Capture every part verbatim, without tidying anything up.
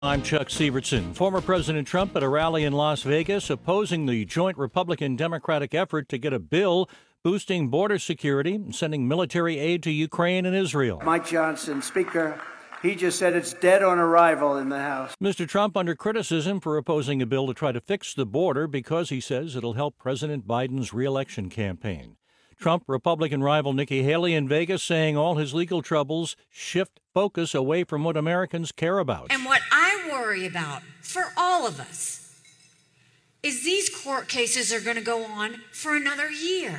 I'm Chuck Sievertson. Former President Trump at a rally in Las Vegas opposing the joint Republican-Democratic effort to get a bill boosting border security and sending military aid to Ukraine and Israel. Mike Johnson, Speaker, he just said it's dead on arrival in the House. Mister Trump under criticism for opposing a bill to try to fix the border because he says it'll help President Biden's re-election campaign. Trump Republican rival Nikki Haley in Vegas saying all his legal troubles shift focus away from what Americans care about. And what I worry about for all of us is these court cases are going to go on for another year.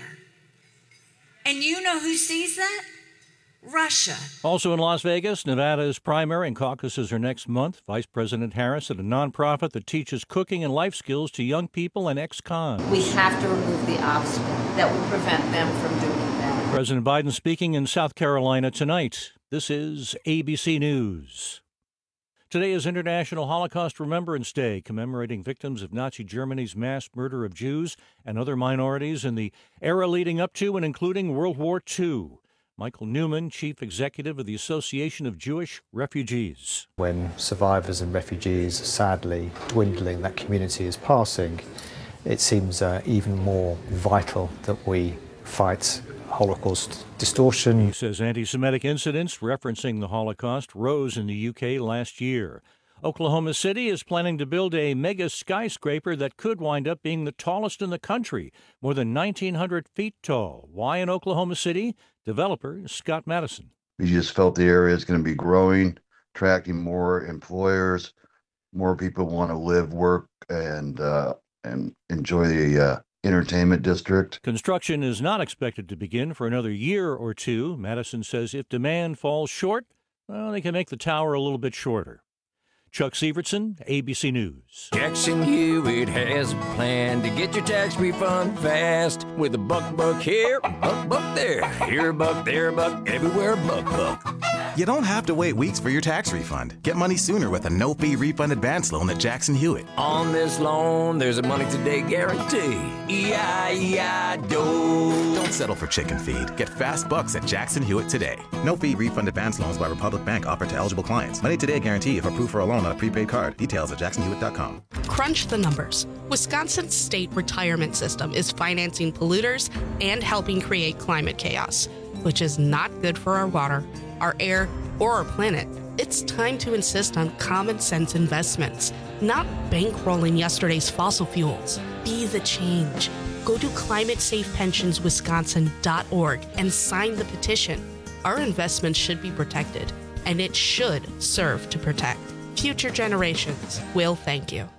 And you know who sees that? Russia. Also in Las Vegas, Nevada's primary and caucuses are next month. Vice President Harris at a nonprofit that teaches cooking and life skills to young people and ex-cons. We have to remove the obstacle that would prevent them from doing that. President Biden speaking in South Carolina tonight. This is A B C News. Today is International Holocaust Remembrance Day, commemorating victims of Nazi Germany's mass murder of Jews and other minorities in the era leading up to and including World War Two. Michael Newman, Chief Executive of the Association of Jewish Refugees. When survivors and refugees are sadly dwindling, that community is passing, it seems uh, even more vital that we fight Holocaust distortion. He says anti-Semitic incidents referencing the Holocaust rose in the U K last year. Oklahoma City is planning to build a mega skyscraper that could wind up being the tallest in the country, more than nineteen hundred feet tall. Why in Oklahoma City? Developer Scott Madison. We just felt the area is going to be growing, attracting more employers. More people want to live, work, and uh, and enjoy the uh, entertainment district. Construction is not expected to begin for another year or two. Madison says if demand falls short, well, they can make the tower a little bit shorter. Chuck Sievertson, A B C News. Jackson Hewitt has a plan to get your tax refund fast with a buck buck here, buck buck there, here a buck, there a buck, everywhere a buck buck. You don't have to wait weeks for your tax refund. Get money sooner with a no-fee refund advance loan at Jackson Hewitt. On this loan, there's a money today guarantee. E I E I D O. Don't settle for chicken feed. Get fast bucks at Jackson Hewitt today. No-fee refund advance loans by Republic Bank offered to eligible clients. Money today guarantee if approved for a loan on a prepaid card. Details at jackson hewitt dot com. Crunch the numbers. Wisconsin's state retirement system is financing polluters and helping create climate chaos, which is not good for our water, our air, or our planet. It's time to insist on common sense investments, not bankrolling yesterday's fossil fuels. Be the change. Go to climate safe pensions wisconsin dot org and sign the petition. Our investments should be protected, and it should serve to protect. Future generations will thank you.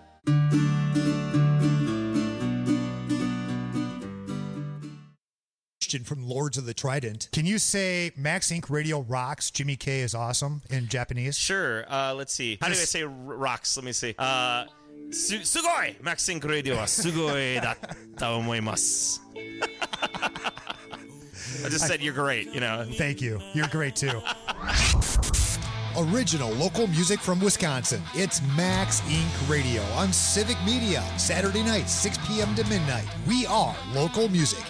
From Lords of the Trident. Can you say Max Incorporated. Radio rocks, Jimmy K is awesome in Japanese? Sure. Uh, let's see. How do I say r- rocks? Let me see. Uh, su- sugoi! Max Incorporated Radio wa sugoi datta omoimasu. I just said you're great, you know. Thank you. You're great, too. Original local music from Wisconsin. It's Max Incorporated. Radio on Civic Media. Saturday night, six p.m. to midnight. We are local music.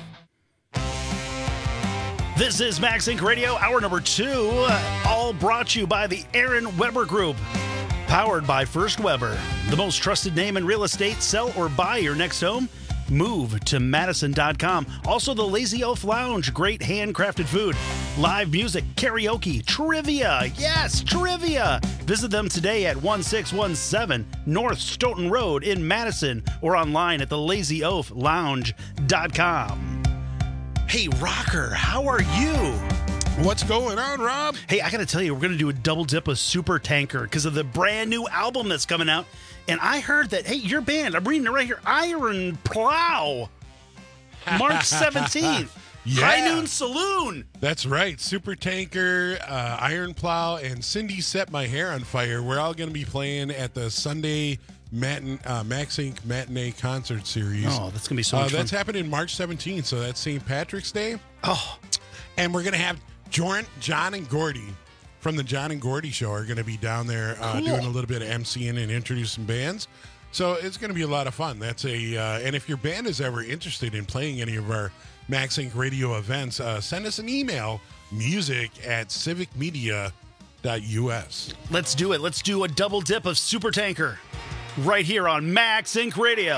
This is Max Incorporated. Radio, hour number two, all brought to you by the Aaron Weber Group. Powered by First Weber, the most trusted name in real estate. Sell or buy your next home? Move to Madison dot com. Also, the Lazy Oaf Lounge, great handcrafted food, live music, karaoke, trivia. Yes, trivia. Visit them today at one six one seven North Stoughton Road in Madison or online at the lazy oaf lounge dot com. Hey, Rocker, how are you? What's going on, Rob? Hey, I got to tell you, we're going to do a double dip with Super Tanker because of the brand new album that's coming out. And I heard that, hey, your band, I'm reading it right here, Iron Plow, March seventeenth. Yeah. High Noon Saloon. That's right. Super Tanker, uh, Iron Plow, and Cindy Set My Hair on Fire. We're all going to be playing at the Sunday Matin- uh, Max Incorporated. Matinee Concert Series. Oh, that's going to be so much uh, fun. That's happening March seventeenth, so that's Saint Patrick's Day. Oh. And we're going to have John, John and Gordy from the John and Gordy Show are going to be down there uh, Cool. doing a little bit of emceeing and introducing bands. So it's going to be a lot of fun. That's a uh, and if your band is ever interested in playing any of our Max Incorporated Radio events, uh, send us an email, music at civic media U S. Let's do it. Let's do a double dip of Super Tanker right here on Max Inc Radio.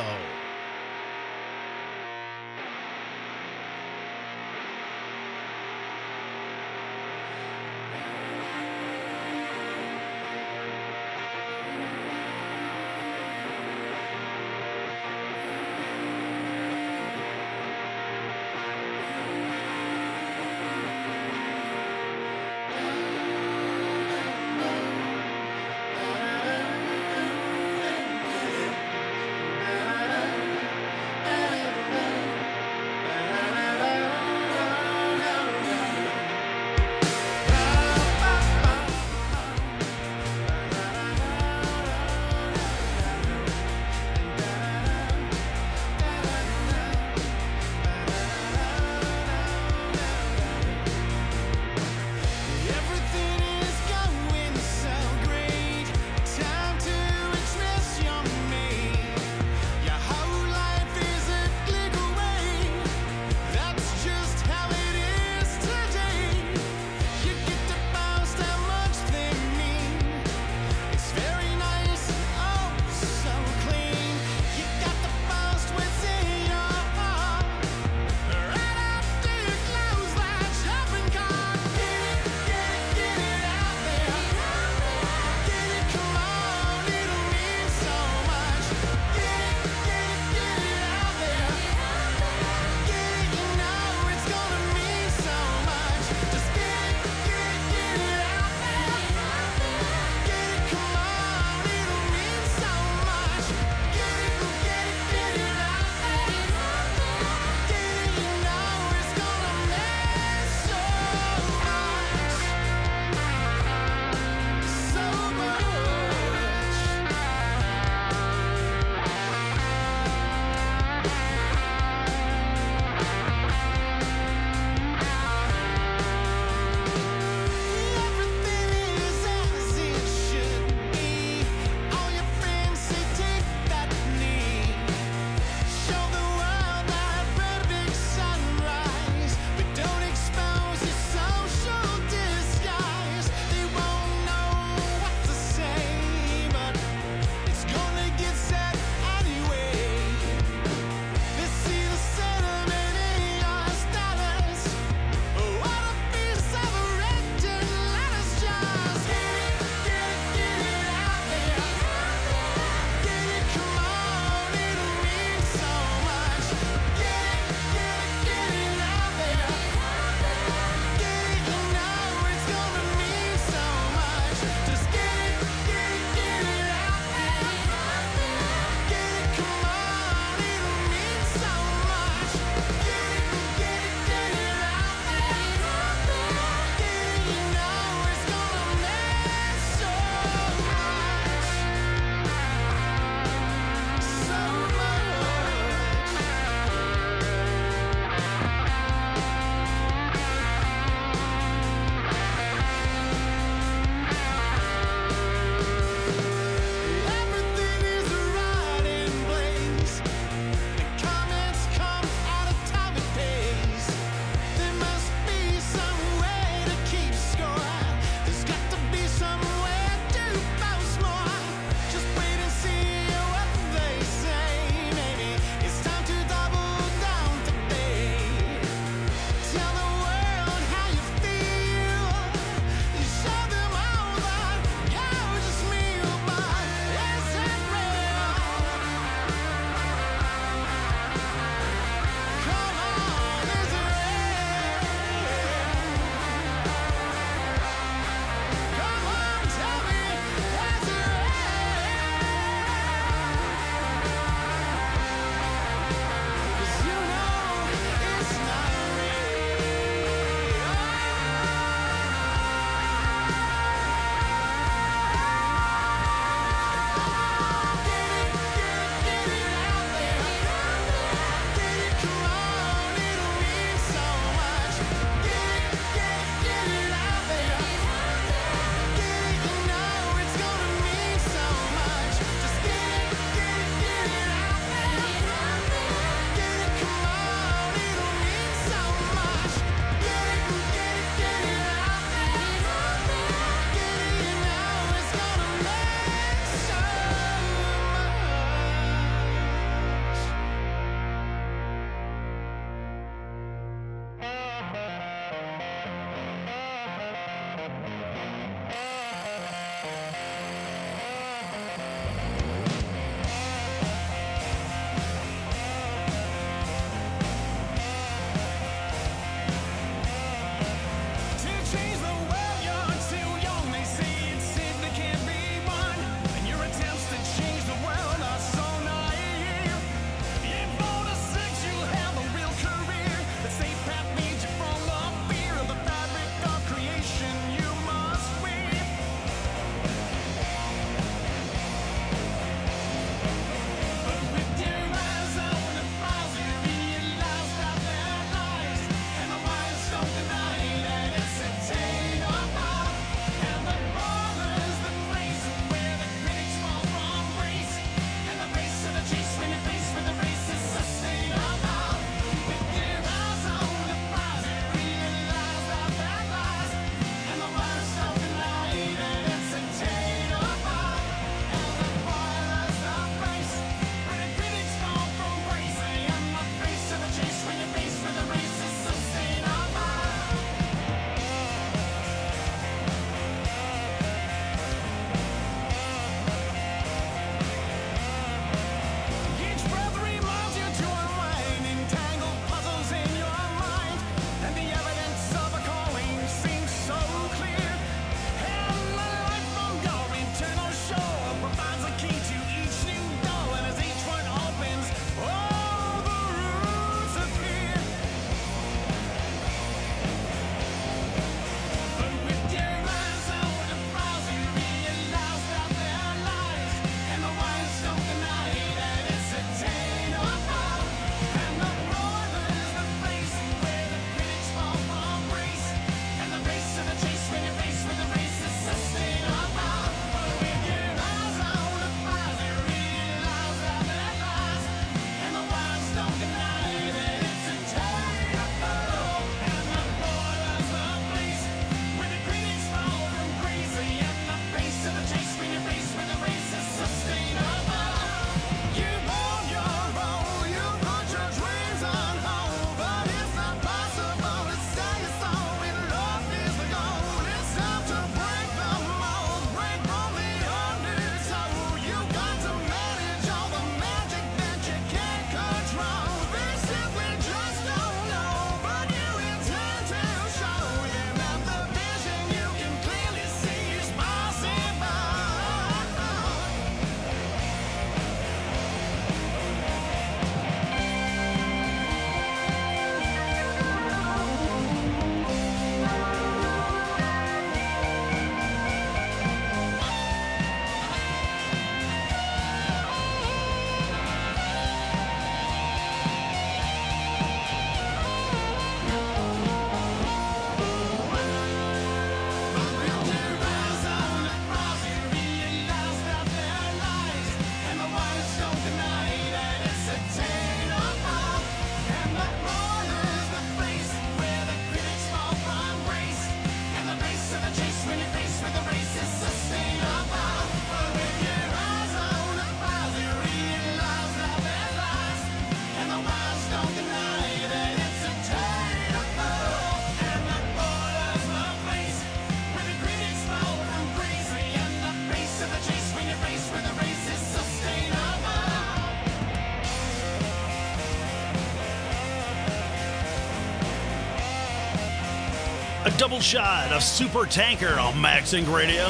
A double shot of Super Tanker on Max Inc Radio.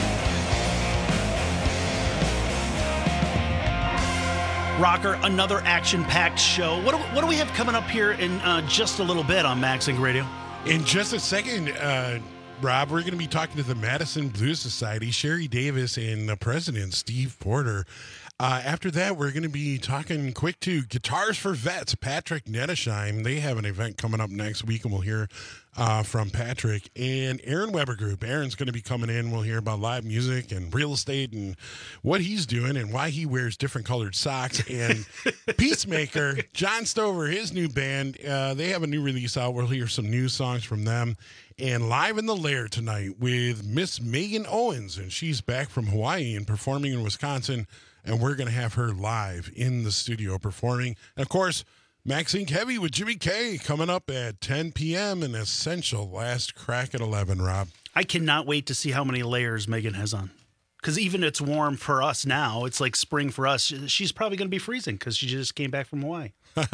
Rocker, another action-packed show. What do, what do we have coming up here in uh, just a little bit on Max Inc Radio? In just a second, uh, Rob, we're going to be talking to the Madison Blues Society, Sherry Davis, and the president, Steve Porter. Uh, after that, we're going to be talking quick to Guitars for Vets, Patrick Nettesheim. They have an event coming up next week, and we'll hear uh, from Patrick. And Aaron Weber Group. Aaron's going to be coming in. We'll hear about live music and real estate and what he's doing and why he wears different colored socks. And Peacemaker, John Stover, his new band, uh, they have a new release out. We'll hear some new songs from them. And live in the Lair tonight with Miss Megan Owens, and she's back from Hawaii and performing in Wisconsin. And we're going to have her live in the studio performing. And, of course, Max Inc Heavy with Jimmy K coming up at ten p.m. and Essential last crack at eleven, Rob. I cannot wait to see how many layers Megan has on. Because even it's warm for us now. It's like spring for us. She's probably going to be freezing because she just came back from Hawaii.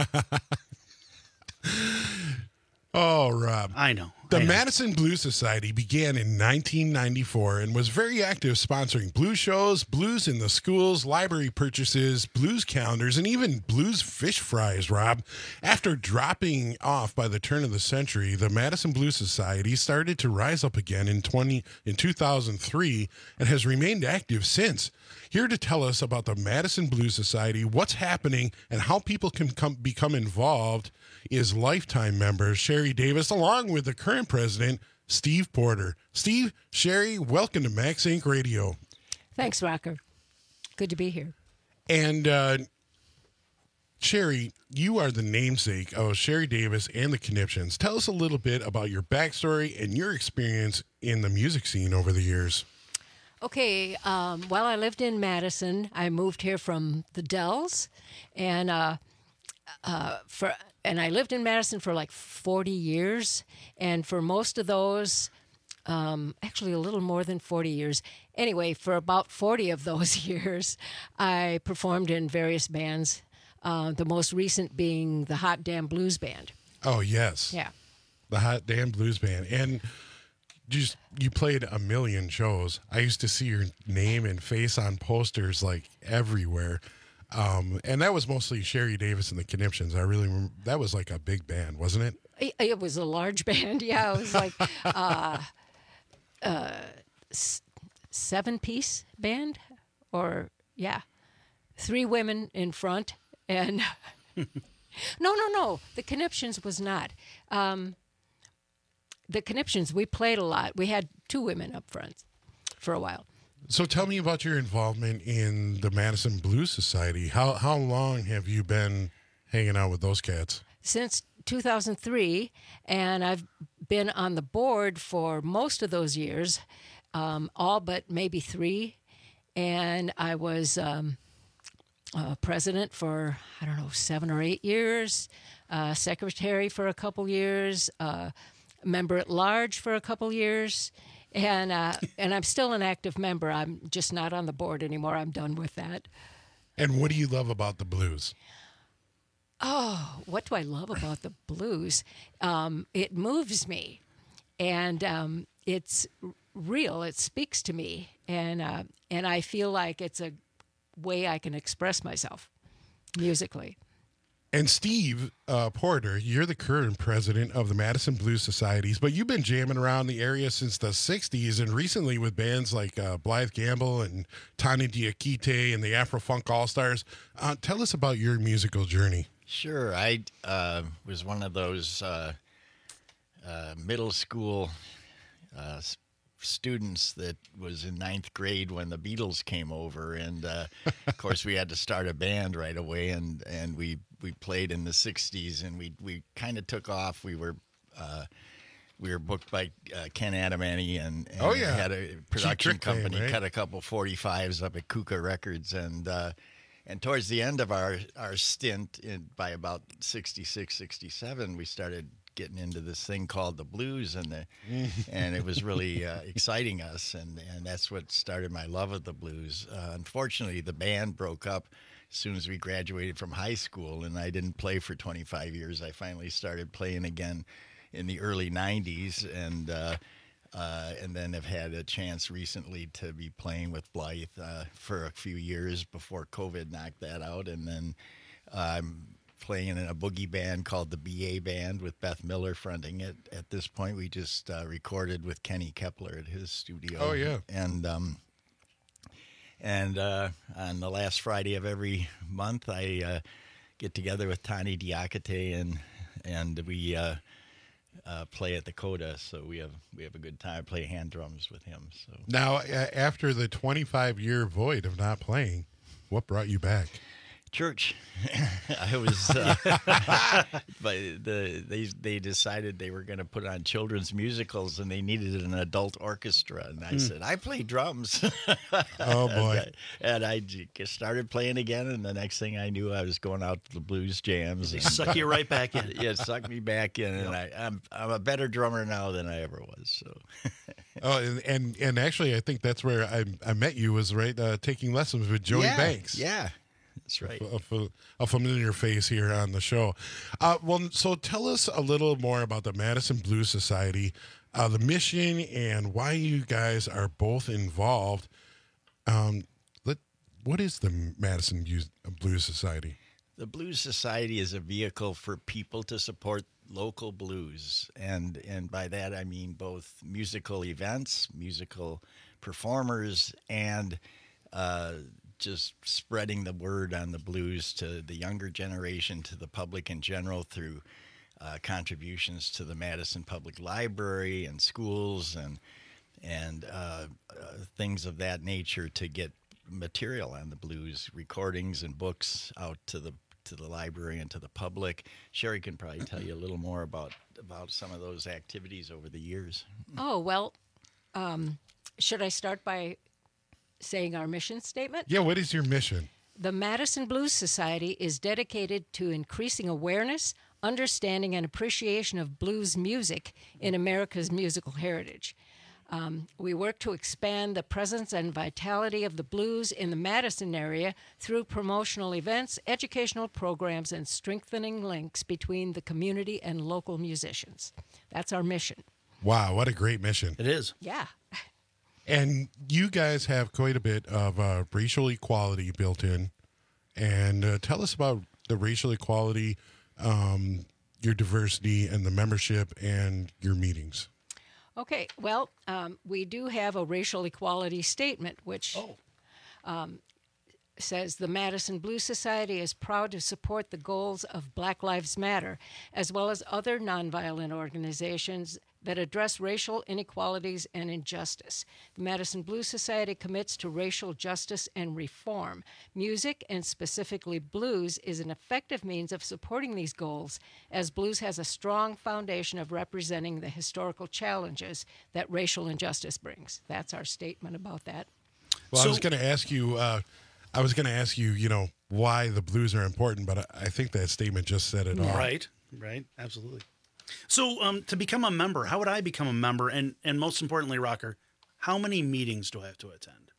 Oh, Rob. I know. The I know. Madison Blues Society began in nineteen ninety-four and was very active sponsoring blues shows, blues in the schools, library purchases, blues calendars, and even blues fish fries, Rob. After dropping off by the turn of the century, the Madison Blues Society started to rise up again in twenty in two thousand three and has remained active since. Here to tell us about the Madison Blues Society, what's happening, and how people can come, become involved is lifetime member Sherry Davis, along with the current president, Steve Porter. Steve, Sherry, welcome to Max Inc Radio. Thanks, Rocker. Good to be here. And uh, Sherry, you are the namesake of Sherry Davis and the Conniptions. Tell us a little bit about your backstory and your experience in the music scene over the years. Okay, um, while I lived in Madison, I moved here from the Dells, and uh, uh, for and I lived in Madison for like forty years, and for most of those, um, actually a little more than forty years. Anyway, for about forty of those years, I performed in various bands. Uh, the most recent being the Hot Damn Blues Band. Oh yes, yeah, the Hot Damn Blues Band, and. Just you played a million shows. I used to see your name and face on posters like everywhere, um, and that was mostly Sherry Davis and the Conniptions. I really remember, that was like a big band, wasn't it? It, it was a large band. Yeah, it was like uh, uh, s- seven piece band, or yeah, three women in front, and no, no, no. The Conniptions was not. Um, The Conniptions, we played a lot. We had two women up front for a while. So tell me about your involvement in the Madison Blues Society. How how long have you been hanging out with those cats? Since two thousand three, and I've been on the board for most of those years, um, all but maybe three. And I was um, uh, president for, I don't know, seven or eight years, uh, secretary for a couple years, uh member at large for a couple years, and uh, and I'm still an active member. I'm just not on the board anymore. I'm done with that. And what do you love about the blues? Oh, what do I love about the blues? Um, it moves me, and um, it's real. It speaks to me, and uh, and I feel like it's a way I can express myself musically. And Steve uh, Porter, you're the current president of the Madison Blues Societies, but you've been jamming around the area since the sixties, and recently with bands like uh, Blythe Gamble and Tani Diakite and the Afro-Funk All-Stars. Uh, tell us about your musical journey. Sure. I uh, was one of those uh, uh, middle school uh, students that was in ninth grade when the Beatles came over, and uh, of course we had to start a band right away, and, and we we played in the sixties, and we we kind of took off. We were uh, we were booked by uh, Ken Adamany, and, and oh, yeah. had a production company, fame, right? cut a couple forty-fives up at Kuka Records, and uh, and towards the end of our our stint, in, by about sixty-six, sixty-seven, we started getting into this thing called the blues, and the and it was really uh, exciting us, and and that's what started my love of the blues. Uh, unfortunately, the band broke up as soon as we graduated from high school, and I didn't play for twenty-five years. I finally started playing again in the early nineties, and uh, uh, and then have had a chance recently to be playing with Blythe uh, for a few years before COVID knocked that out, and then I'm playing in a boogie band called the B A Band with Beth Miller fronting it. At this point, we just uh, recorded with Kenny Kepler at his studio. Oh, yeah. And um, and uh, on the last Friday of every month, I uh, get together with Tani Diakite, and and we uh, uh, play at the Coda. So we have we have a good time. I play hand drums with him. So Now, uh, after the twenty-five year void of not playing, what brought you back? Church. I was, uh, but the they they decided they were going to put on children's musicals, and they needed an adult orchestra. And I Hmm. said, I play drums. Oh, boy. And I, and I j- started playing again, and the next thing I knew, I was going out to the blues jams. They and- suck you right back in. Yeah, suck me back in, and I, I'm I'm a better drummer now than I ever was. So. Oh, and, and and actually, I think that's where I I met you, was right uh, taking lessons with Joey Yeah, Banks. Yeah, that's right. A, a, a familiar face here on the show. Uh, well, so tell us a little more about the Madison Blues Society, uh, the mission, and why you guys are both involved. Um, let what is the Madison Blues- Blues Society? The Blues Society is a vehicle for people to support local blues, and and by that I mean both musical events, musical performers, and uh, just spreading the word on the blues to the younger generation, to the public in general, through uh, contributions to the Madison Public Library and schools and and uh, uh, things of that nature, to get material on the blues, recordings and books out to the to the library and to the public. Sherry can probably tell you a little more about about some of those activities over the years. Oh, well, um, should I start by saying our mission statement? Yeah, what is your mission? The Madison Blues Society is dedicated to increasing awareness, understanding, and appreciation of blues music in America's musical heritage. Um, we work to expand the presence and vitality of the blues in the Madison area through promotional events, educational programs, and strengthening links between the community and local musicians. That's our mission. Wow, what a great mission. It is. Yeah. And you guys have quite a bit of uh, racial equality built in. And uh, tell us about the racial equality, um, your diversity, and the membership and your meetings. Okay, well, um, we do have a racial equality statement, which um, says the Madison Blues Society is proud to support the goals of Black Lives Matter, as well as other nonviolent organizations that address racial inequalities and injustice. The Madison Blues Society commits to racial justice and reform. Music, and specifically blues, is an effective means of supporting these goals, as blues has a strong foundation of representing the historical challenges that racial injustice brings. That's our statement about that. Well, So- I was going to ask you, uh, I was going to ask you, you know, why the blues are important, but I, I think that statement just said it all. Right, right, absolutely. So, um, to become a member, how would I become a member? And and most importantly, Rocker, how many meetings do I have to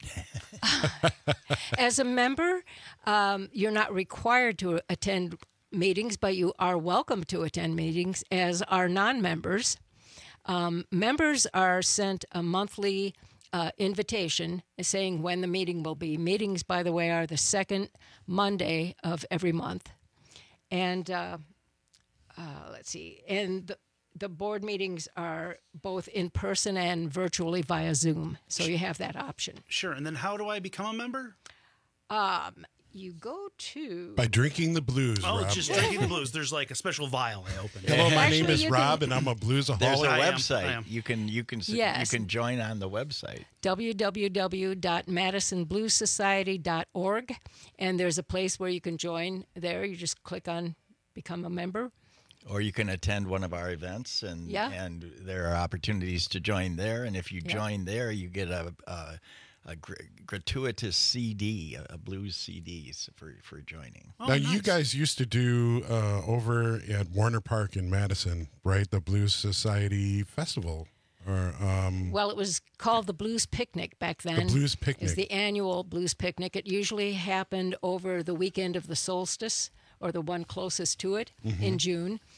attend? As a member, um, you're not required to attend meetings, but you are welcome to attend meetings, as are non-members. Um, members are sent a monthly uh, invitation saying when the meeting will be. Meetings, by the way, are the second Monday of every month. And uh, uh, let's see, and the, the board meetings are both in person and virtually via Zoom, so you have that option. Sure. And then how do I become a member? Um, you go to... By drinking the blues, Oh, Rob. it's just drinking the blues. There's like a special vial I open. Hello, my Actually, name is you Rob, can- and I'm a bluesaholic. There's a I am, I website. am. You can you can s- Yes. you can join on the website. w w w dot madison blues society dot org, and there's a place where you can join there. You just click on Become a Member. Or you can attend one of our events, and Yeah. and there are opportunities to join there. And if you Yeah. join there, you get a a, a gr- gratuitous C D, a, a blues C D for for joining. Oh, now, you guys used to do uh, over at Warner Park in Madison, right? The Blues Society Festival. Or um, Well, it was called the Blues Picnic back then. Blues Picnic. It's the annual Blues Picnic. It usually happened over the weekend of the solstice, or the one closest to it, in June.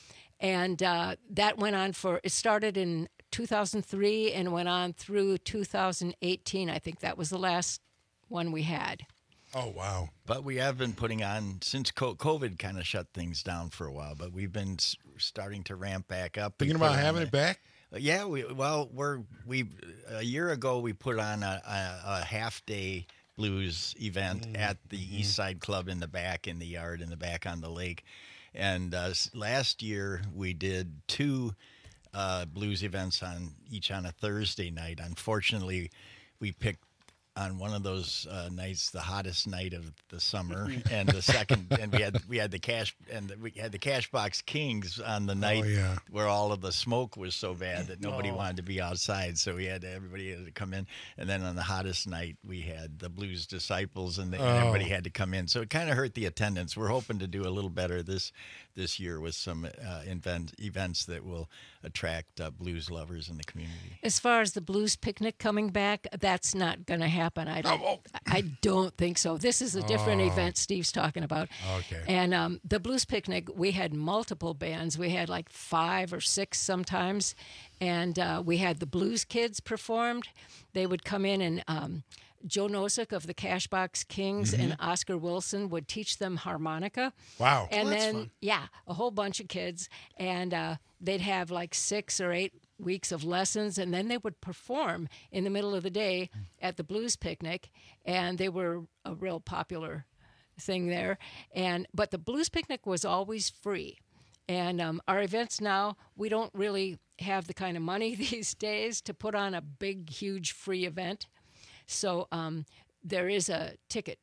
And uh, that went on for, it started in two thousand three and went on through two thousand eighteen. I think that was the last one we had. Oh, wow. But we have been putting on, since co- COVID kind of shut things down for a while, but we've been s- starting to ramp back up. Thinking about having it back? Yeah, we well, we're we a year ago we put on a, a, a half day blues event mm-hmm. at the mm-hmm. East Side Club in the back, in the yard, in the back on the lake. And uh, last year we did two uh, blues events on each on a Thursday night. Unfortunately, we picked on one of those uh, nights, the hottest night of the summer, and the second, and we had we had the cash and we had the Cashbox Kings on the night oh, yeah. where all of the smoke was so bad that nobody oh. wanted to be outside, so we had to, everybody had to come in. And then on the hottest night, we had the Blues Disciples, and, the, oh. and everybody had to come in. So it kind of hurt the attendance. We're hoping to do a little better this this year with some uh, event, events that will attract uh, blues lovers in the community. As far as the blues picnic coming back, that's not going to happen. I don't. Oh, oh. I don't think so. This is a different oh. event Steve's talking about. Okay. And um, the blues picnic, we had multiple bands. We had like five or six sometimes, and uh, we had the Blues Kids performed. They would come in and. Um, Joe Nosek of the Cashbox Kings mm-hmm. and Oscar Wilson would teach them harmonica. Wow. And well, then, fun. yeah, a whole bunch of kids. And uh, they'd have like six or eight weeks of lessons. And then they would perform in the middle of the day at the Blues Picnic. And they were a real popular thing there. And But the Blues Picnic was always free. And um, our events now, we don't really have the kind of money these days to put on a big, huge free event. So um, there is a ticket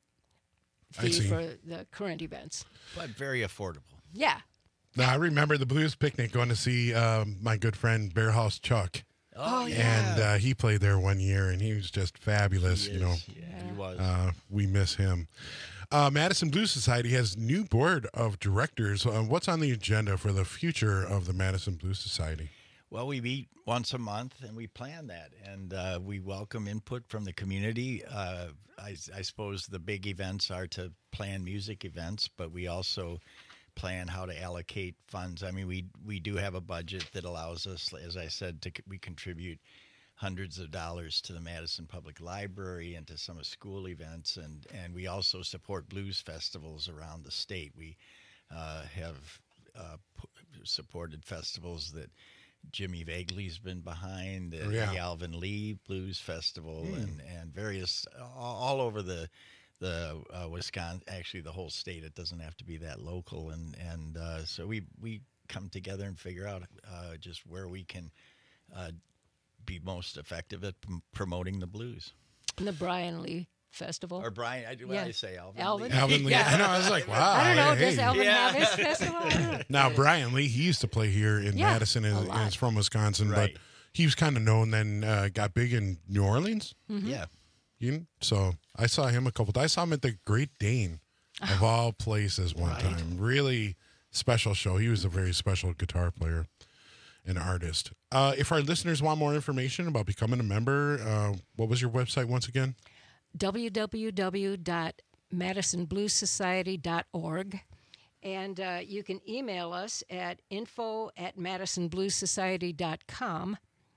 fee for the current events. But very affordable. Yeah. Now, I remember the Blues Picnic going to see um, my good friend Bear House Chuck. Oh, yeah. And uh, he played there one year, and he was just fabulous. He you know, yeah, he was. Uh, we miss him. Uh, Madison Blues Society has new board of directors. Uh, what's on the agenda for the future of the Madison Blues Society? Well, we meet once a month, and we plan that, and uh, we welcome input from the community. Uh, I, I suppose the big events are to plan music events, but we also plan how to allocate funds. I mean, we we do have a budget that allows us, as I said, to we contribute hundreds of dollars to the Madison Public Library and to some of school events, and, and we also support blues festivals around the state. We uh, have uh, p- supported festivals that Jimmy Vagley's been behind, oh, yeah. the Alvin Lee Blues Festival, mm. and, and various all, all over the the uh, Wisconsin, actually the whole state. It doesn't have to be that local, and and uh, so we we come together and figure out uh, just where we can uh, be most effective at p- promoting the blues. And the Brian Lee Festival. Or Brian, I do what yeah. I say, Alvin. Alvin. Lee. Alvin Lee. I know. I was like, wow. I don't know. Hey. Does Alvin Yeah. have his festival? I don't know. Now, Brian Lee, he used to play here in Yeah, Madison, and, a and lot. is from Wisconsin, Right. but he was kind of known, then uh, got big in New Orleans. Mm-hmm. Yeah. You, so I saw him a couple times. I saw him at the Great Dane, of all places, one Right. time. Really special show. He was a very special guitar player and artist. Uh, if our listeners want more information about becoming a member, uh, what was your website once again? w w w dot madison blues society dot org. And uh, you can email us at info at madison blues society dot com.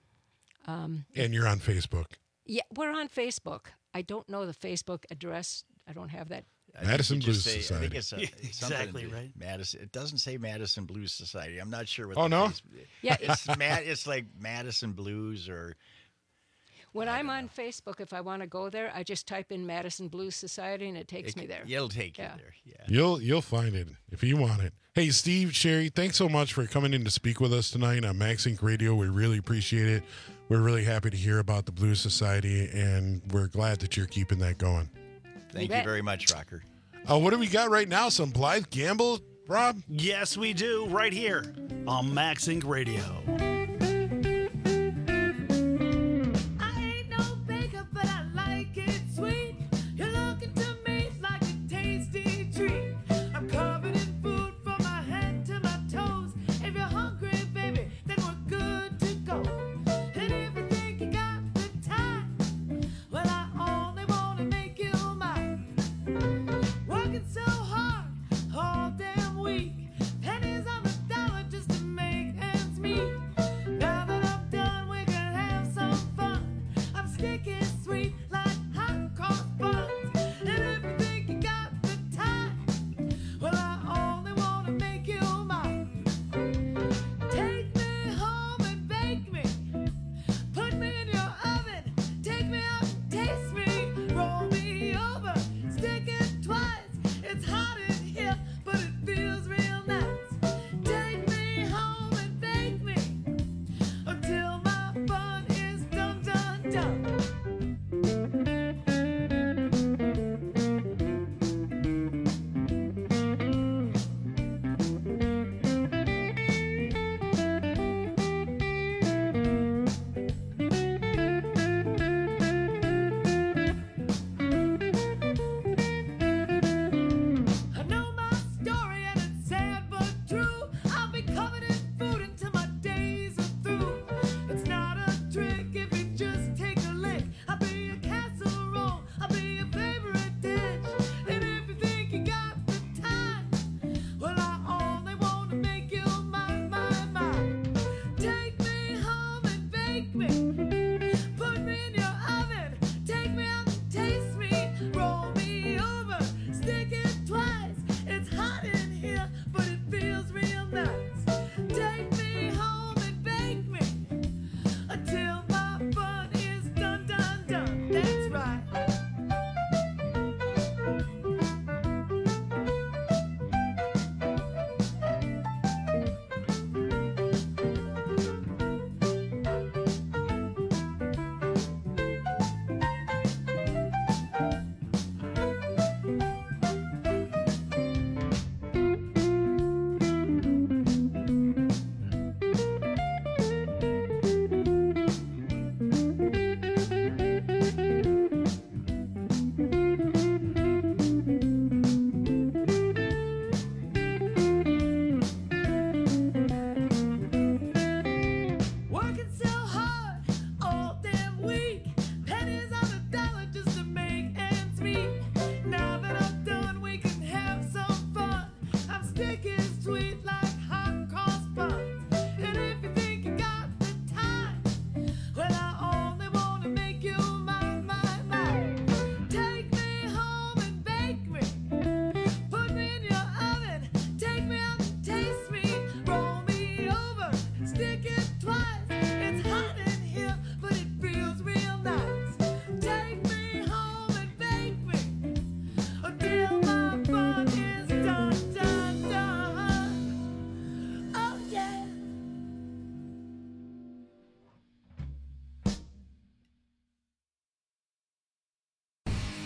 Um, And you're on Facebook. yeah, we're on Facebook. I don't know the Facebook address. I don't have that. I think Madison you just Blues say- I think Society. it's a, Yeah, it's something exactly, to- right. Madison. It doesn't say Madison Blues Society. I'm not sure what. Oh, the no? face- Yeah. It's Mad. It's like Madison Blues or. When I'm on Facebook, if I want to go there, I just type in Madison Blues Society and it takes It, me there. It'll take Yeah. you there. Yeah. You'll you'll find it if you want it. Hey, Steve, Sherry, thanks so much for coming in to speak with us tonight on Max Inc Radio. We really appreciate it. We're really happy to hear about the Blues Society, and we're glad that you're keeping that going. Thank you bet. very much, Rocker. Uh, what do we got right now? Some Blythe Gamble, Rob? Yes, we do, right here on Max Inc Radio. I ain't no baker, but I like it sweet. You're looking to me like a tasty treat. I'm covered in food from my head to my toes. If you're hungry, baby, then we're good to go. And if you think you got the time, well, I only want to make you mine. Working so hard all damn week, pennies on the dollar just to make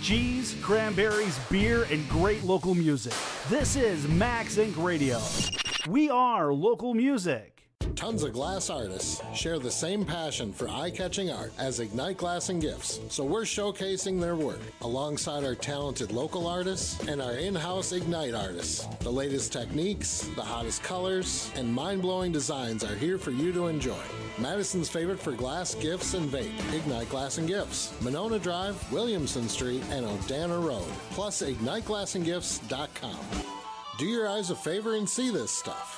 cheese, cranberries, beer, and great local music. This is Max Inc Radio. We are local music. Tons of glass artists share the same passion for eye-catching art as Ignite Glass and Gifts, so we're showcasing their work alongside our talented local artists and our in-house Ignite artists. The latest techniques, the hottest colors, and mind-blowing designs are here for you to enjoy. Madison's favorite for glass, gifts, and vape, Ignite Glass and Gifts, Monona Drive, Williamson Street, and Odana Road, plus ignite glass and gifts dot com. Do your eyes a favor and see this stuff.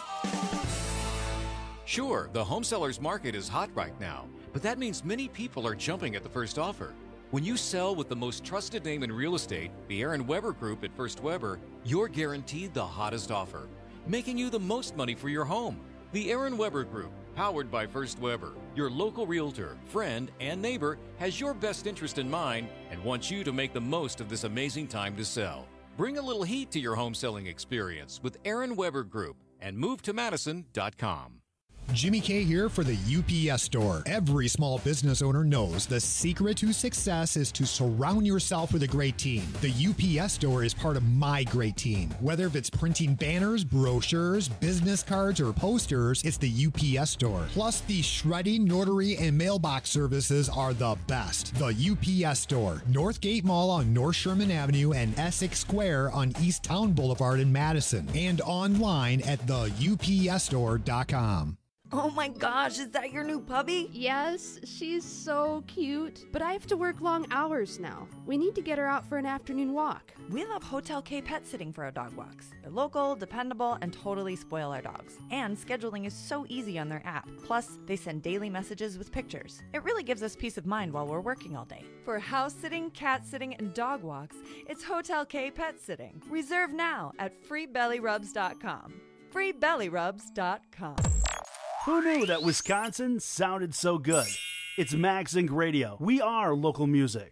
Sure, the home sellers market is hot right now, but that means many people are jumping at the first offer. When you sell with the most trusted name in real estate, the Aaron Weber Group at First Weber, you're guaranteed the hottest offer, making you the most money for your home. The Aaron Weber Group, powered by First Weber, your local realtor, friend, and neighbor, has your best interest in mind and wants you to make the most of this amazing time to sell. Bring a little heat to your home selling experience with Aaron Weber Group and move to madison dot com. Jimmy K here for the U P S Store. Every small business owner knows the secret to success is to surround yourself with a great team. The U P S Store is part of my great team. Whether if it's printing banners, brochures, business cards, or posters, it's the U P S Store. Plus, the shredding, notary, and mailbox services are the best. The U P S Store, Northgate Mall on North Sherman Avenue and Essex Square on East Town Boulevard in Madison, and online at the U P S store dot com. Oh my gosh, is that your new puppy? Yes, she's so cute. But I have to work long hours now. We need to get her out for an afternoon walk. We love Hotel K Pet Sitting for our dog walks. They're local, dependable, and totally spoil our dogs. And scheduling is so easy on their app. Plus, they send daily messages with pictures. It really gives us peace of mind while we're working all day. For house sitting, cat sitting, and dog walks, it's Hotel K Pet Sitting. Reserve now at free belly rubs dot com. free belly rubs dot com. Who knew that Wisconsin sounded so good? It's Max Inc Radio. We are local music.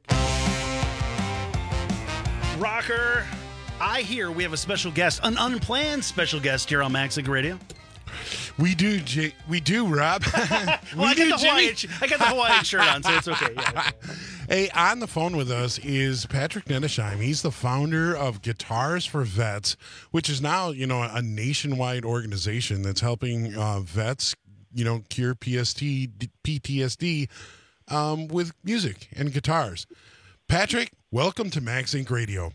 Rocker, I hear we have a special guest, an unplanned special guest here on Max Inc Radio. We do, J- we do, Rob. well, we I, do, got the Hawaiian, I got the Hawaiian shirt on, so it's okay. Yeah, okay. Hey, on the phone with us is Patrick Nedesheim. He's the founder of Guitars for Vets, which is now, you know, a nationwide organization that's helping uh, vets, you know, cure P S T, P T S D um, with music and guitars. Patrick, welcome to Max Inc Radio.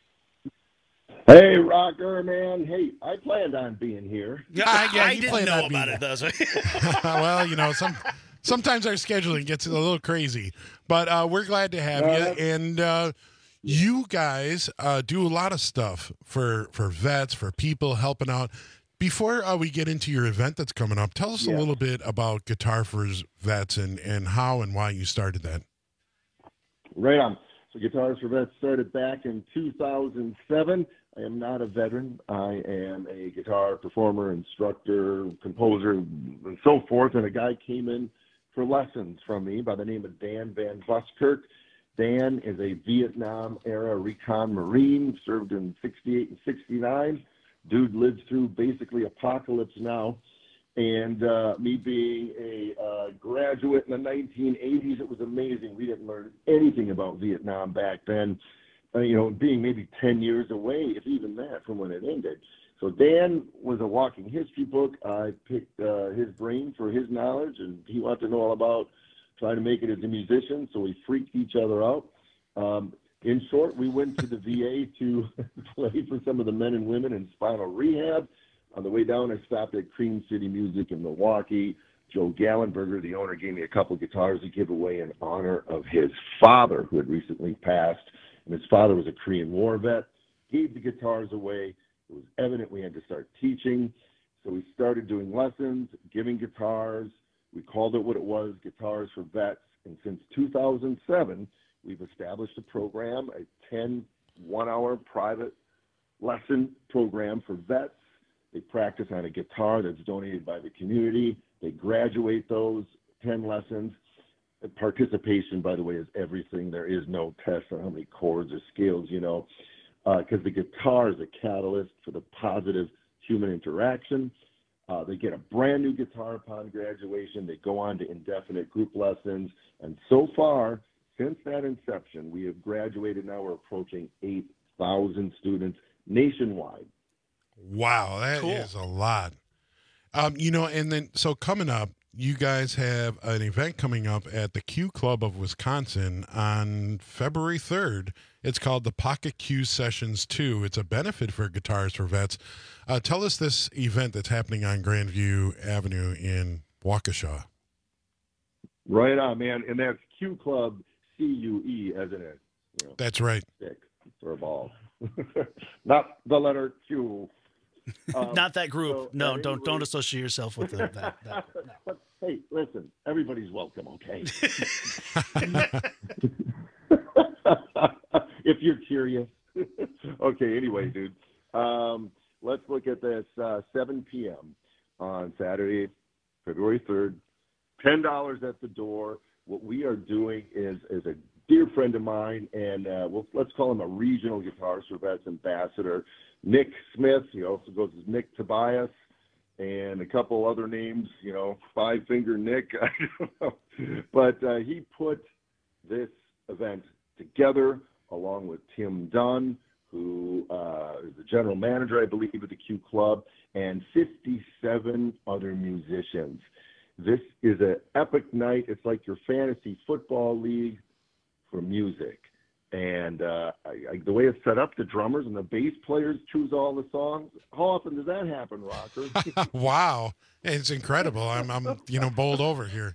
Hey, Rocker, man. Hey, I planned on being here. Yeah, I, yeah, I you didn't planned know on being about it, though. So. Well, you know, some sometimes our scheduling gets a little crazy, but uh, we're glad to have uh, you. And uh, you guys uh, do a lot of stuff for, for vets, for people helping out. Before uh, we get into your event that's coming up, tell us yeah. a little bit about Guitar for Vets and, and how and why you started that. Right on. So Guitars for Vets started back in two thousand seven. I am not a veteran. I am a guitar performer, instructor, composer, and so forth. And a guy came in for lessons from me by the name of Dan Van Buskirk. Dan is a Vietnam-era recon Marine, served in sixty-eight and sixty-nine. Dude lived through basically apocalypse now. And uh, me being a uh, graduate in the nineteen eighties, it was amazing. We didn't learn anything about Vietnam back then. Uh, you know, being maybe ten years away, if even that, from when it ended. So Dan was a walking history book. I picked uh, his brain for his knowledge, and he wanted to know all about trying to make it as a musician, so we freaked each other out. Um, in short, we went to the V A to play for some of the men and women in spinal rehab. On the way down, I stopped at Cream City Music in Milwaukee. Joe Gallenberger, the owner, gave me a couple guitars to give away in honor of his father, who had recently passed. And his father was a Korean War vet. Gave the guitars away. It was evident we had to start teaching. So we started doing lessons, giving guitars. We called it what it was, Guitars for Vets. And since two thousand seven, we've established a program, a ten one-hour private lesson program for vets. They practice on a guitar that's donated by the community. They graduate those ten lessons. Participation, by the way, is everything. There is no test on how many chords or scales, you know, because uh, the guitar is a catalyst for the positive human interaction. Uh, they get a brand new guitar upon graduation. They go on to indefinite group lessons. And so far, Since that inception, we have graduated. Now we're approaching eight thousand students nationwide. Wow, that is Cool. a lot. Um, you know, and then so coming up, you guys have an event coming up at the Q Club of Wisconsin on February third. It's called the Pocket Q Sessions two. It's a benefit for Guitars for Vets. Uh, tell us this event that's happening on Grandview Avenue in Waukesha. Right on, man. And that's Q Club, C U E, as in it. You know, That's right. stick or a ball. Not the letter Q. Um, Not that group. so no, at don't any don't rate- associate yourself with the, that. that. But hey, listen, everybody's welcome, okay? If you're curious. Okay, anyway, dude. Um, let's look at this. Uh, seven p.m. on Saturday, February third. ten dollars at the door. What we are doing is, is a dear friend of mine, and uh, we'll, let's call him a regional Guitars for Vets ambassador, Nick Smith. He also goes as Nick Tobias, and a couple other names, you know, Five Finger Nick. I don't know. But uh, he put this event together along with Tim Dunn, who uh, is the general manager, I believe, of the Q Club, and fifty-seven other musicians. This is an epic night. It's like your fantasy football league for music. And uh, I, I, the way it's set up, the drummers and the bass players choose all the songs. How often does that happen, Rocker? Wow, it's incredible. I'm, I'm, you know, bowled over here.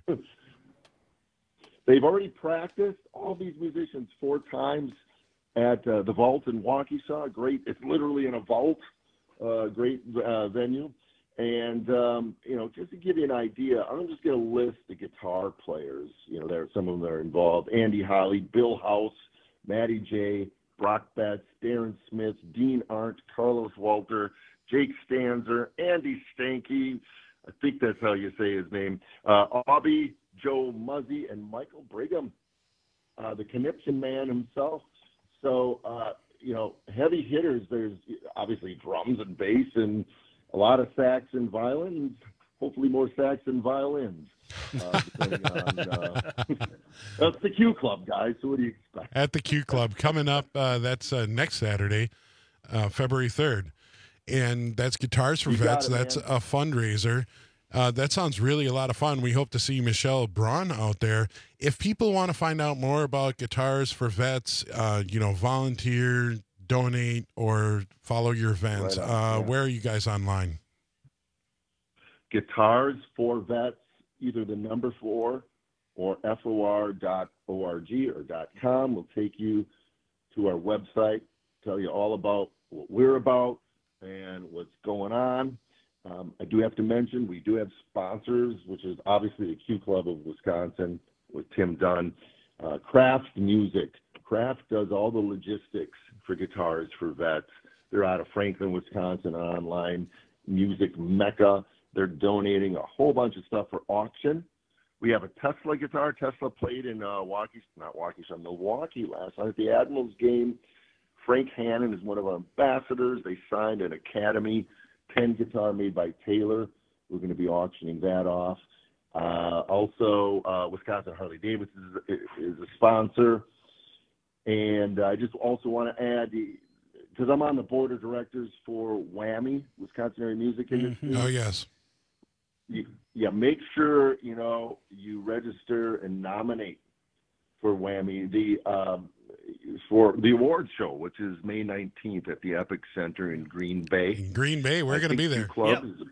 They've already practiced, all these musicians, four times at uh, the Vault in Waukesha. Great. It's literally in a vault. Uh, great uh, venue. And, um, you know, just to give you an idea, I'm just going to list the guitar players. You know, there are some of them that are involved. Andy Holly, Bill House, Matty J, Brock Betts, Darren Smith, Dean Arndt, Carlos Walter, Jake Stanzer, Andy Stanky, I think that's how you say his name, uh, Aubie, Joe Muzzy, and Michael Brigham, uh, the Conniption man himself. So, uh, you know, heavy hitters, there's obviously drums and bass and a lot of sax and violins, hopefully more sax and violins. Uh, depending on, uh, that's the Q Club, guys. So what do you expect? At the Q Club coming up, uh, that's uh, next Saturday, uh, February third. And that's Guitars for You got Vets. it, That's man. a fundraiser. Uh, that sounds really a lot of fun. We hope to see Michelle Braun out there. If people want to find out more about Guitars for Vets, uh, you know, volunteer, donate, or follow your events, Right on, uh, yeah. where are you guys online? Guitars for Vets, either the number four or F O R dot org or dot com will take you to our website, tell you all about what we're about and what's going on. Um, I do have to mention we do have sponsors, which is obviously the Q Club of Wisconsin with Tim Dunn. Uh, Craft Music. Craft does all the logistics for Guitars for Vets. They're out of Franklin, Wisconsin, online music mecca. They're donating a whole bunch of stuff for auction. We have a Tesla guitar. Tesla played in uh, Waukesha, not Waukesha, Milwaukee last night at the Admirals game. Frank Hannon is one of our ambassadors. They signed an Academy ten guitar made by Taylor. We're going to be auctioning that off. Uh, also, uh, Wisconsin Harley Davidson is, is a sponsor. And I just also want to add, because I'm on the board of directors for WAMI, Wisconsin Area Music Industry. Oh, yes. You, yeah, make sure, you know, you register and nominate for WAMI. The um, for the award show, which is May nineteenth at the Epic Center in Green Bay. In Green Bay, we're I going to think be Q there. Club is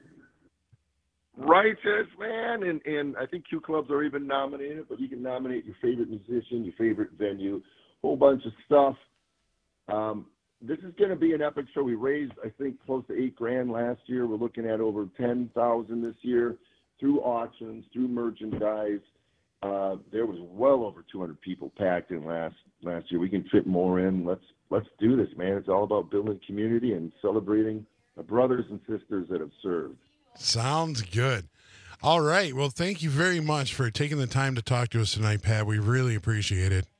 righteous, man, and and I think Q Clubs are even nominated, but you can nominate your favorite musician, your favorite venue, whole bunch of stuff. Um, this is going to be an epic show. We raised, I think, close to eight grand last year. We're looking at over ten thousand this year through auctions, through merchandise. Uh, there was well over two hundred people packed in last last year. We can fit more in. Let's let's do this, man. It's all about building community and celebrating the brothers and sisters that have served. Sounds good. All right. Well, thank you very much for taking the time to talk to us tonight, Pat. We really appreciate it.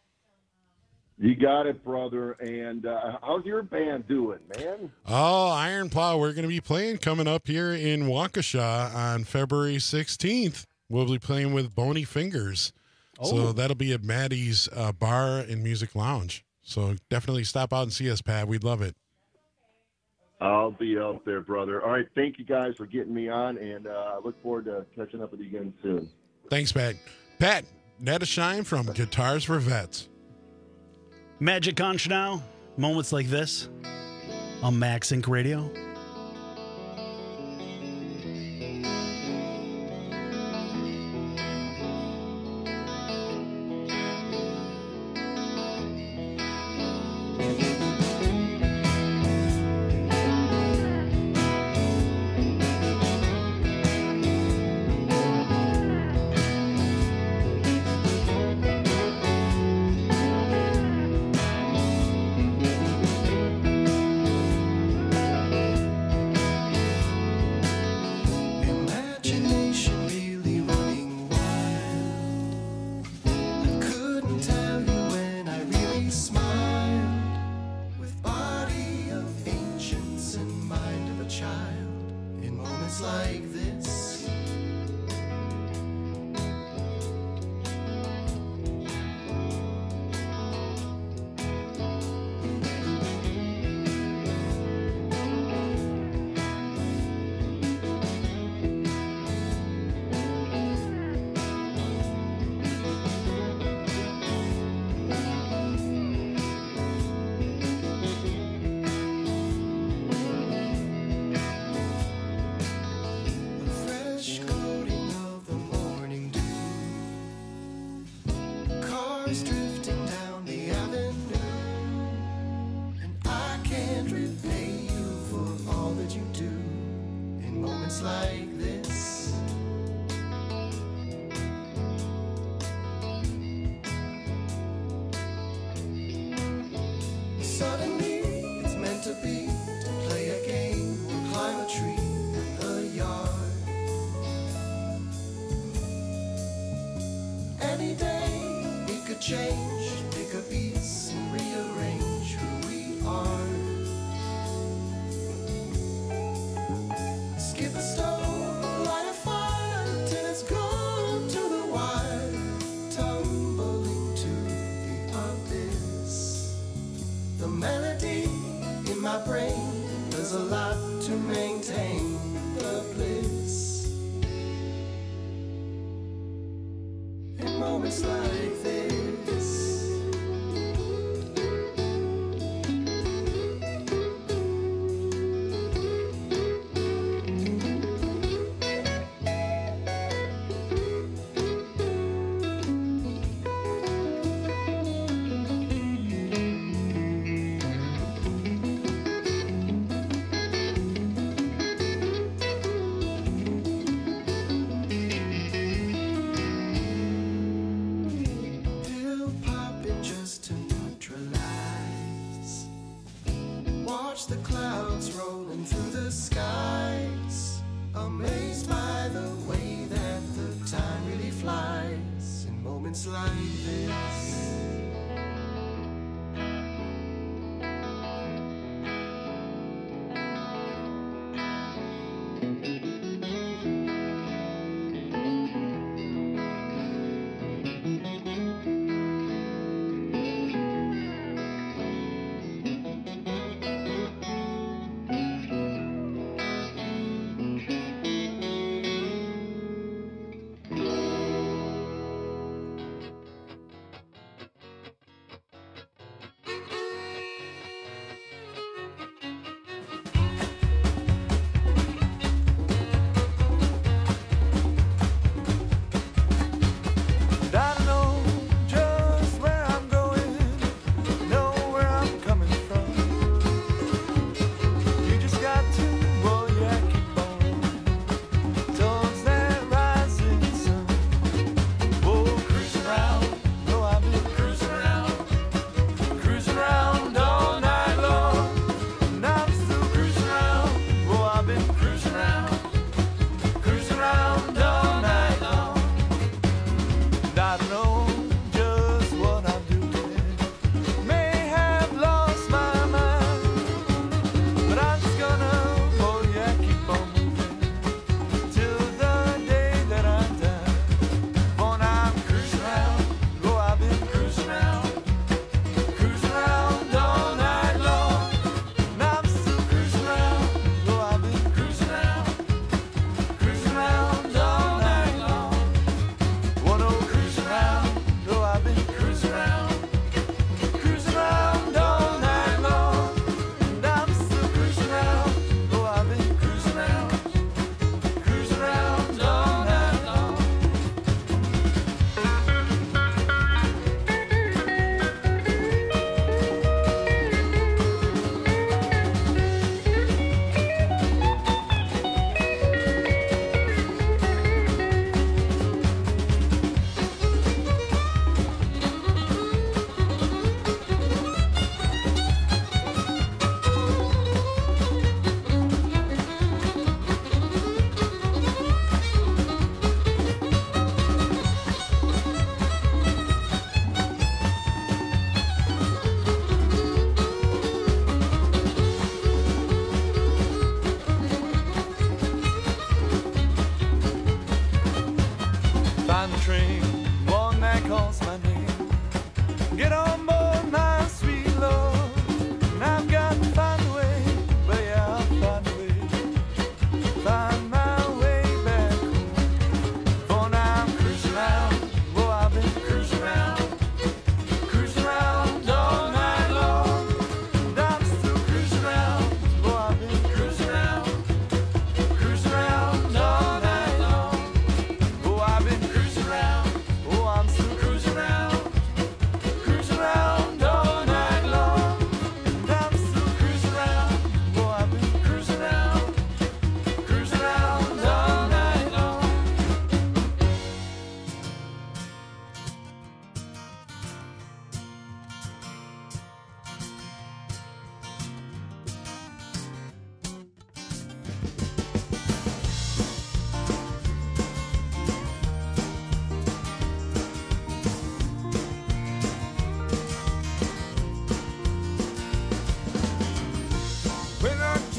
You got it, brother. And uh, how's your band doing, man? Oh, Iron Plow, we're going to be playing coming up here in Waukesha on February sixteenth. We'll be playing with Bony Fingers. Oh. So that'll be at Maddie's uh, Bar and Music Lounge. So definitely stop out and see us, Pat. We'd love it. I'll be out there, brother. All right, thank you guys for getting me on, and uh, I look forward to catching up with you again soon. Thanks, Pat. Pat, Netta Shine from Guitars for Vets. Magic Conch now. Moments like this on Max Inc Radio. Imagination really running wild. I couldn't tell you when I really smiled. With body of ancients and mind of a child. In moments like this. Fresh coating of the morning dew. Cars drifting down the avenue. And I can't repay you for all that you do in moments like this. Suddenly it's meant to be to play a game or climb a tree in the yard. Any day it could change, pick a piece and rearrange who we are. Skip a stone, light a fire till it's gone to the wire, tumbling to the abyss. The melody in my brain does a lot to maintain the bliss. In moments like this. Pill popping just to neutralize. Watch the clouds rolling through the skies. Amazed by the way that the time really flies in moments like this.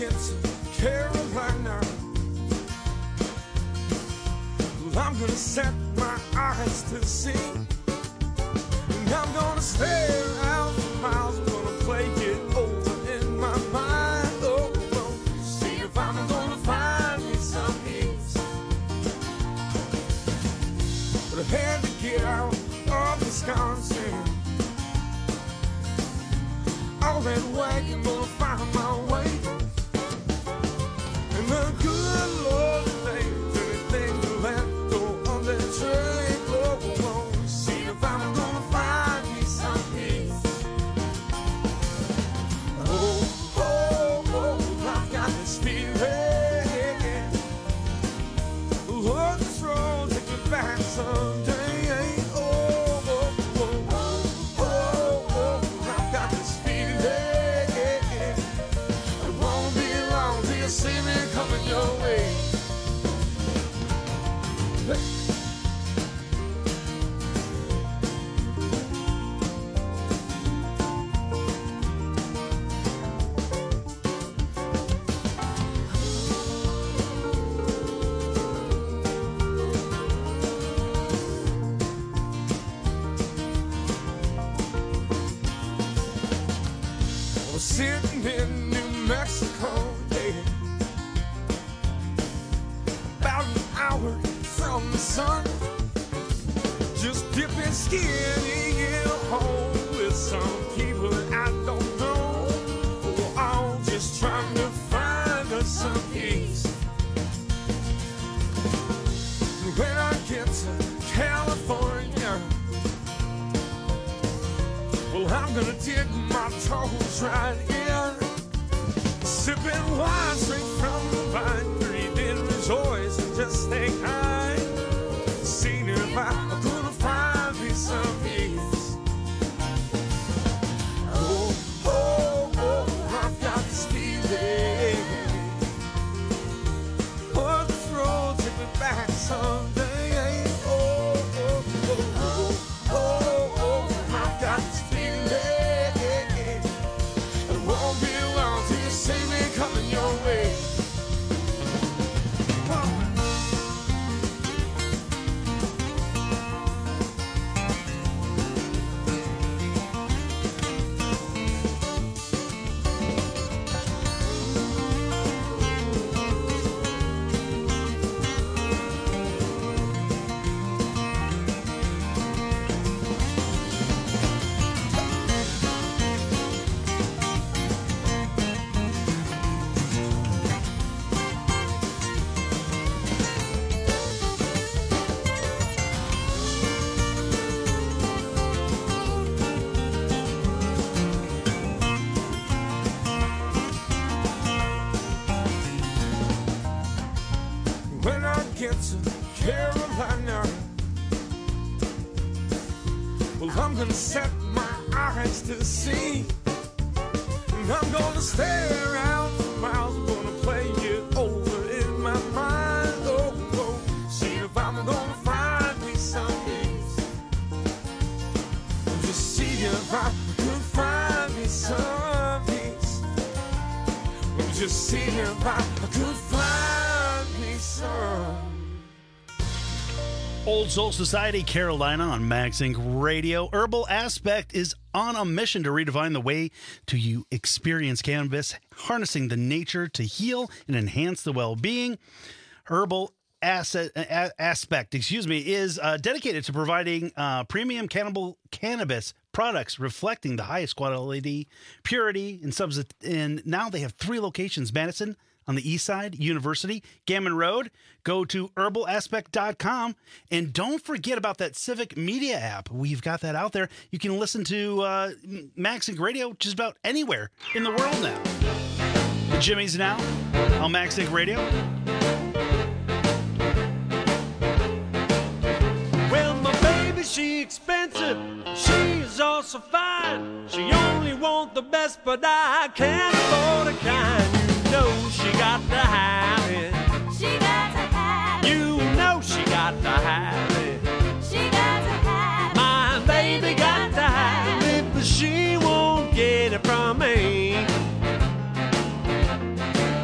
get to Carolina, well, I'm gonna set my eyes to sea, and I'm gonna stare out for miles. I'm gonna play it over in my mind. Oh, oh, see if I'm gonna find me some peace. But I had to get out of Wisconsin. All that wagon, gonna find my way. And the good Lord named anything to let go on that train. Oh, oh, see if I'm gonna find me some peace. Oh, oh, oh, I've got this feeling. Oh, this road take me back someday. Oh, oh, oh, oh, oh, oh, I've got this feeling. It won't be long till you see me coming your way. I was sitting in New Mexico, yeah, about an hour from the sun, just dipping skinny in a hole with some people that I don't know. We're all just trying to find us some peace. When I get to California, well, I'm gonna dig my toes right in, sipping wine straight from the vine, breathing rejoice and just stay kind. Seeing if I'm gonna find me some peace. Oh, oh, oh, I've got this feeling. Oh, this road take me back someday. Oh, oh, oh, oh, oh, oh, I've got this feeling. It won't be long till you see me coming your way. When I get to Carolina, well, I'm gonna set my eyes to sea, and I'm gonna stare out for miles. I'm gonna play it over in my mind. Oh, oh, see if I'm gonna find me some peace. Just see if I could find me some peace. Just see if I could find me some. Old Soul Society, Carolina on MaxInc Radio. Herbal Aspect is on a mission to redefine the way to you experience cannabis, harnessing the nature to heal and enhance the well-being. Herbal Asset, a, Aspect, excuse me, is uh, dedicated to providing uh, premium cannibal, cannabis products reflecting the highest quality, purity, and substance. And now they have three locations: Madison on the east side, University, Gammon Road. Go to herbal aspect dot com. And don't forget about that Civic Media app. We've got that out there. You can listen to uh, MaxInc Radio just about anywhere in the world now. The Jimmy's now on MaxInc Radio. Well, my baby, she expensive. She is also fine. She only want the best, but I can't afford a kind. You know she got to have it. She got to have it. You know she got to have it. She got to have it. My baby got to have it, but she won't get it from me.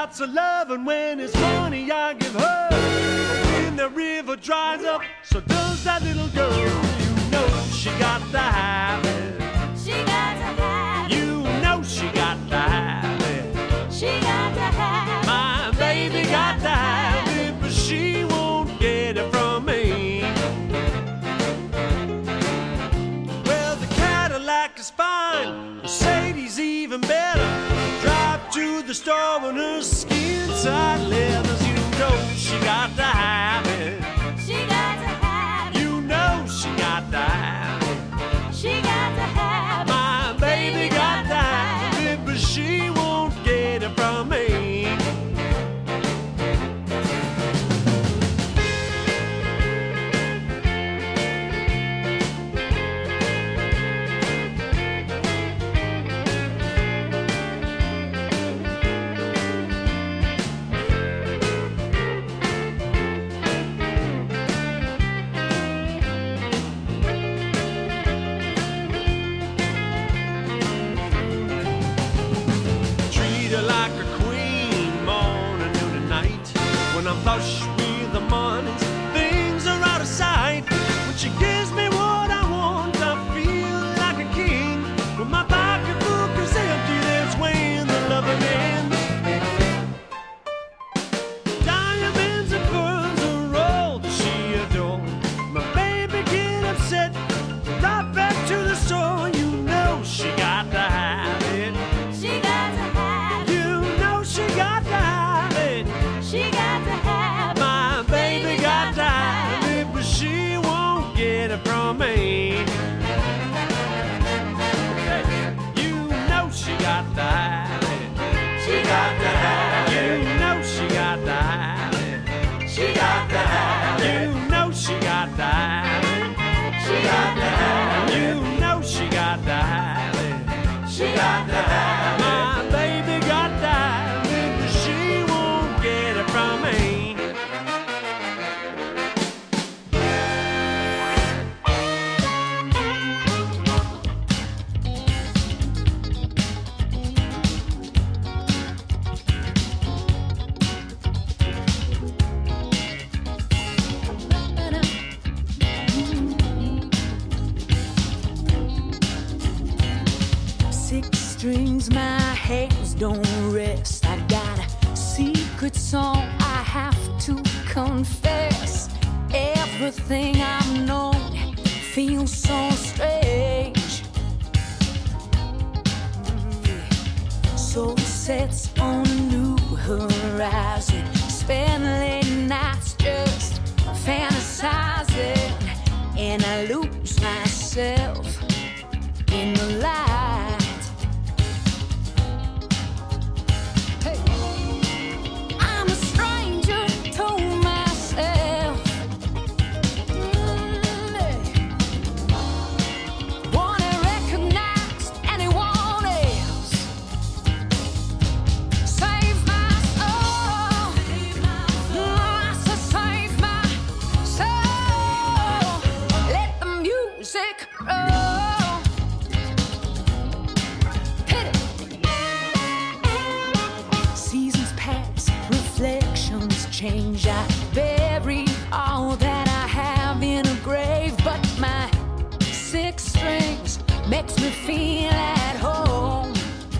lots of love, and when it's money I give her. When the river dries up, so does that little girl. You know she got the habit. She got the habit. You know she got the habit. She got the habit. My baby got the habit, but she won't get it from me. Well, the Cadillac is fine, Mercedes even better. Drive to the store on her skin side leathers. You know she got the habit. She got the habit. You know she got the habit. She got the habit. My baby got the habit, but she won't get it from me. Treat her like a queen, morning, noon, and night. When I'm flush with the mornings, things are out of sight. When she gives me what I want, I feel like a king. When my pocketbook is empty, that's when the loving ends. Diamonds and pearls are all that she adores. My baby get upset, right back to the store. You know she got the habit. She got the habit. You know she got the habit. She got the habit. My baby got the habit, but she won't get it from me. You know she got the habit. She got the habit. You know she got the habit. She got the habit. You know she got the habit. She got the habit. You know she got the habit. She got the habit. My baby got the habit, but she won't get it from me. Six strings, my hands don't rest. I got a secret song I have to confess. Everything I've known feels so strange. Soul sets on a new horizon. Spend late nights just fantasizing, and I lose myself in the light. Hey. I'm a stranger to myself. Mm, hey. Wanna recognize anyone else. Save my soul. Mm, I said save my soul. Let the music roll. Hit it. Seasons pass, reflections change. I bury all that I have in a grave, but my six strings makes me feel at home.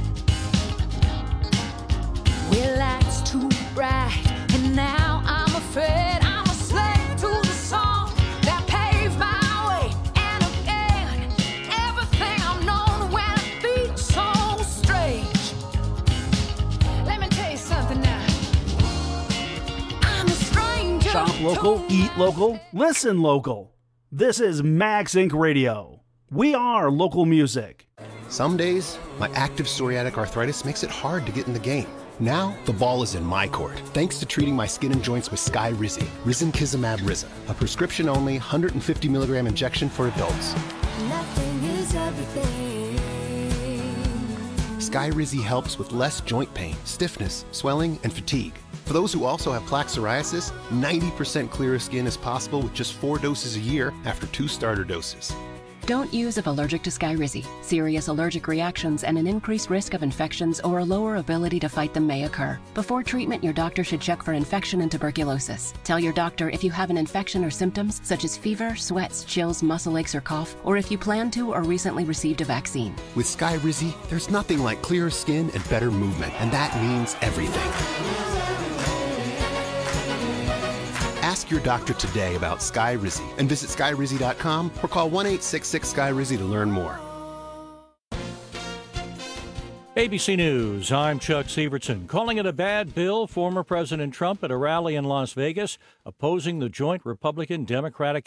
Well, lights too bright, and now I'm afraid I'm a slave to the song that paved my way. And again, everything I've known when it beats so strange. Let me tell you something now. I'm a stranger. Shop local, eat local, listen local. This is Max Inc Radio. We are local music. Some days, my active psoriatic arthritis makes it hard to get in the game. Now, the ball is in my court, thanks to treating my skin and joints with Skyrizi, Risankizumab Riza, a prescription-only one hundred fifty milligram injection for adults. Nothing is everything. Skyrizi helps with less joint pain, stiffness, swelling, and fatigue. For those who also have plaque psoriasis, ninety percent clearer skin is possible with just four doses a year after two starter doses. Don't use if allergic to Skyrizi. Serious allergic reactions and an increased risk of infections or a lower ability to fight them may occur. Before treatment, your doctor should check for infection and tuberculosis. Tell your doctor if you have an infection or symptoms such as fever, sweats, chills, muscle aches, or cough, or if you plan to or recently received a vaccine. With Skyrizi, there's nothing like clearer skin and better movement, and that means everything. Ask your doctor today about Skyrizi and visit skyrizi dot com or call one eight six six Skyrizi to learn more. A B C News, I'm Chuck Sievertson. Calling it a bad bill, former President Trump at a rally in Las Vegas opposing the joint Republican-Democratic